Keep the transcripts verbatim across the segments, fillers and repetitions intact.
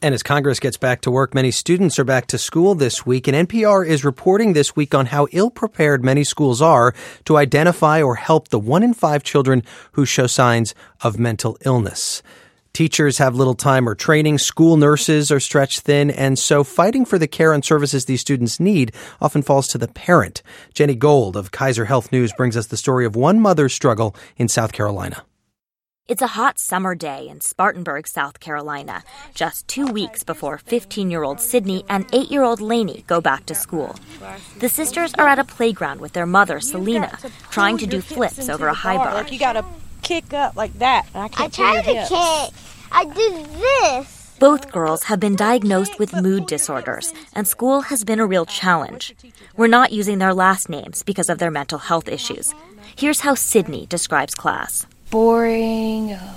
And as Congress gets back to work, many students are back to school this week, and N P R is reporting this week on how ill-prepared many schools are to identify or help the one in five children who show signs of mental illness. Teachers have little time or training, school nurses are stretched thin, and so fighting for the care and services these students need often falls to the parent. Jenny Gold of Kaiser Health News brings us the story of one mother's struggle in South Carolina. It's a hot summer day in Spartanburg, South Carolina, just two weeks before fifteen-year-old Sydney and eight-year-old Lainey go back to school. The sisters are at a playground with their mother, Selena, trying to do flips over a high bar. Like you got to kick up like that. I can't I tried to kick. I did this. Both girls have been diagnosed with mood disorders, and school has been a real challenge. We're not using their last names because of their mental health issues. Here's how Sydney describes class. Boring, uh,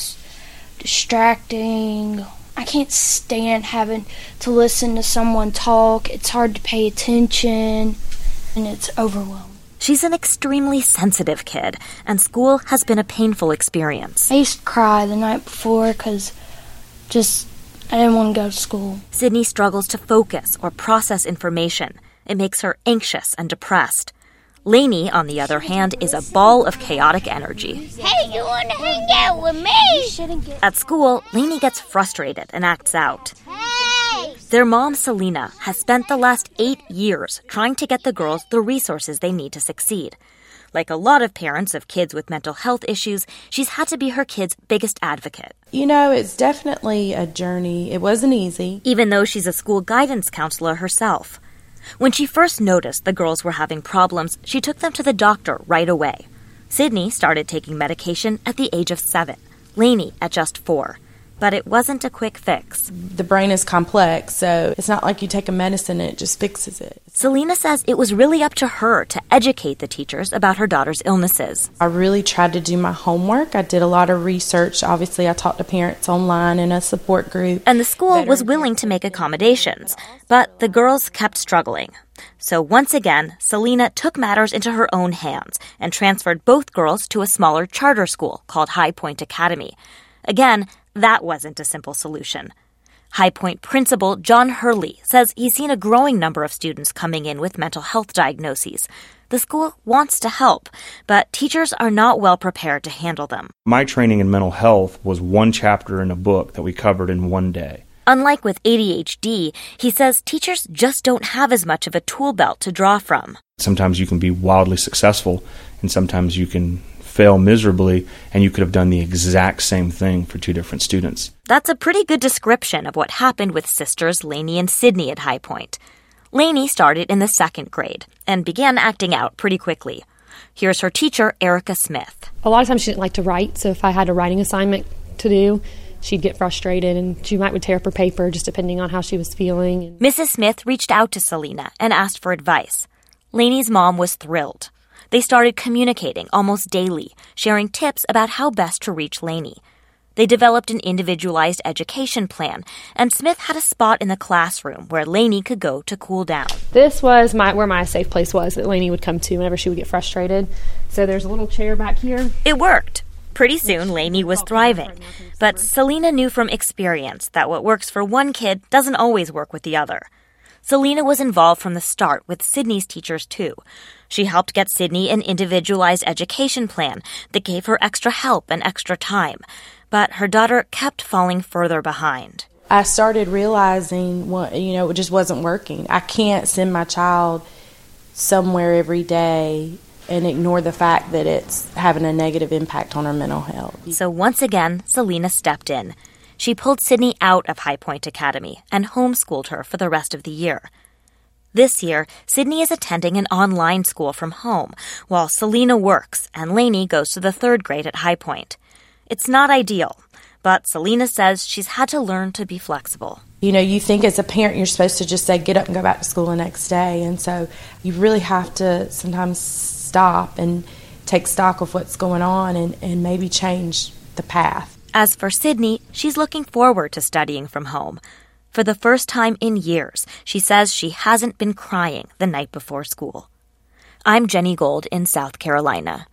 distracting. I can't stand having to listen to someone talk. It's hard to pay attention, and it's overwhelming. She's an extremely sensitive kid, and school has been a painful experience. I used to cry the night before because just I didn't want to go to school. Sydney struggles to focus or process information. It makes her anxious and depressed. Lainey, on the other hand, is a ball of chaotic energy. Hey, you want to hang out with me? At school, Lainey gets frustrated and acts out. Hey! Their mom, Selena, has spent the last eight years trying to get the girls the resources they need to succeed. Like a lot of parents of kids with mental health issues, she's had to be her kids' biggest advocate. You know, it's definitely a journey. It wasn't easy. Even though she's a school guidance counselor herself. When she first noticed the girls were having problems, she took them to the doctor right away. Sydney started taking medication at the age of seven, Lainey at just four. But it wasn't a quick fix. The brain is complex, so it's not like you take a medicine and it just fixes it. Selena says it was really up to her to educate the teachers about her daughter's illnesses. I really tried to do my homework. I did a lot of research. Obviously, I talked to parents online in a support group. And the school was willing to make accommodations, but the girls kept struggling. So once again, Selena took matters into her own hands and transferred both girls to a smaller charter school called High Point Academy. Again, that wasn't a simple solution. High Point principal John Hurley says he's seen a growing number of students coming in with mental health diagnoses. The school wants to help, but teachers are not well prepared to handle them. My training in mental health was one chapter in a book that we covered in one day. Unlike with A D H D, he says teachers just don't have as much of a tool belt to draw from. Sometimes you can be wildly successful, and sometimes you can fail miserably, and you could have done the exact same thing for two different students. That's a pretty good description of what happened with sisters Lainey and Sydney at High Point. Lainey started in the second grade and began acting out pretty quickly. Here's her teacher, Erica Smith. A lot of times she didn't like to write, so if I had a writing assignment to do, she'd get frustrated and she might would tear up her paper just depending on how she was feeling. Missus Smith reached out to Selena and asked for advice. Lainey's mom was thrilled. They started communicating almost daily, sharing tips about how best to reach Lainey. They developed an individualized education plan, and Smith had a spot in the classroom where Lainey could go to cool down. This was my where my safe place was that Lainey would come to whenever she would get frustrated. So there's a little chair back here. It worked. Pretty soon, Lainey was thriving. But Selena knew from experience that what works for one kid doesn't always work with the other. Selena was involved from the start with Sydney's teachers, too. She helped get Sydney an individualized education plan that gave her extra help and extra time. But her daughter kept falling further behind. I started realizing, what, you know, it just wasn't working. I can't send my child somewhere every day and ignore the fact that it's having a negative impact on her mental health. So once again, Selena stepped in. She pulled Sydney out of High Point Academy and homeschooled her for the rest of the year. This year, Sydney is attending an online school from home, while Selena works and Lainey goes to the third grade at High Point. It's not ideal, but Selena says she's had to learn to be flexible. You know, you think as a parent you're supposed to just say, get up and go back to school the next day. And so you really have to sometimes stop and take stock of what's going on and, and maybe change the path. As for Sydney, she's looking forward to studying from home. For the first time in years, she says she hasn't been crying the night before school. I'm Jenny Gold in South Carolina.